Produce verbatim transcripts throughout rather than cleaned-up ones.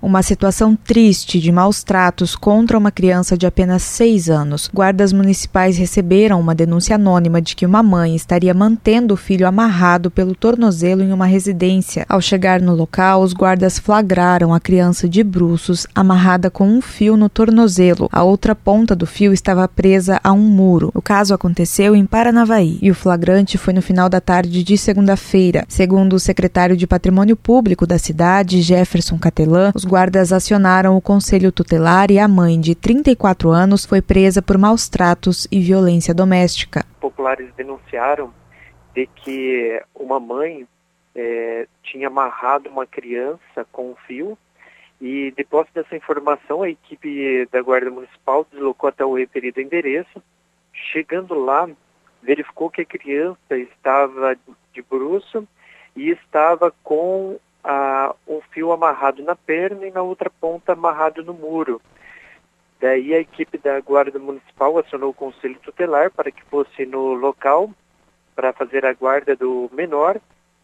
Uma situação triste de maus tratos contra uma criança de apenas seis anos. Guardas municipais receberam uma denúncia anônima de que uma mãe estaria mantendo o filho amarrado pelo tornozelo em uma residência. Ao chegar no local, os guardas flagraram a criança de bruços, amarrada com um fio no tornozelo. A outra ponta do fio estava presa a um muro. O caso aconteceu em Paranavaí e o flagrante foi no final da tarde de segunda-feira. Segundo o secretário de Patrimônio Público da cidade, Jefferson Catelã, os guardas acionaram o Conselho Tutelar e a mãe, de trinta e quatro anos, foi presa por maus tratos e violência doméstica. Populares denunciaram de que uma mãe é, tinha amarrado uma criança com um fio e, depois dessa informação, a equipe da Guarda Municipal deslocou até o referido endereço. Chegando lá, verificou que a criança estava de bruço e estava com ah, um fio amarrado na perna e na outra ponta amarrado no muro. Daí a equipe da Guarda Municipal acionou o Conselho Tutelar para que fosse no local para fazer a guarda do menor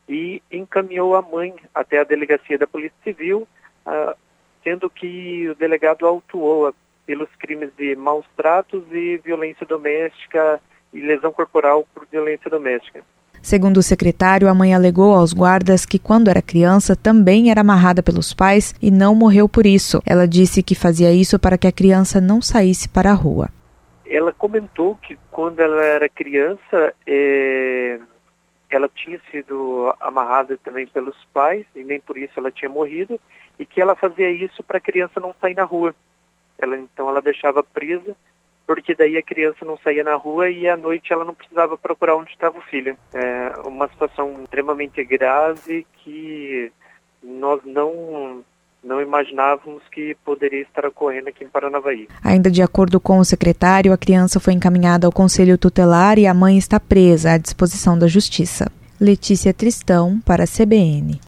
e encaminhou a mãe até a delegacia da Polícia Civil, ah, sendo que o delegado autuou pelos crimes de maus tratos e violência doméstica e lesão corporal por violência doméstica. Segundo o secretário, a mãe alegou aos guardas que, quando era criança, também era amarrada pelos pais e não morreu por isso. Ela disse que fazia isso para que a criança não saísse para a rua. Ela comentou que, quando ela era criança, é, ela tinha sido amarrada também pelos pais e nem por isso ela tinha morrido, e que ela fazia isso para a criança não sair na rua. Ela, então ela deixava presa, porque daí a criança não saía na rua e à noite ela não precisava procurar onde estava o filho. É uma situação extremamente grave que nós não, não imaginávamos que poderia estar ocorrendo aqui em Paranavaí. Ainda de acordo com o secretário, a criança foi encaminhada ao Conselho Tutelar e a mãe está presa à disposição da Justiça. Letícia Tristão, para a C B N.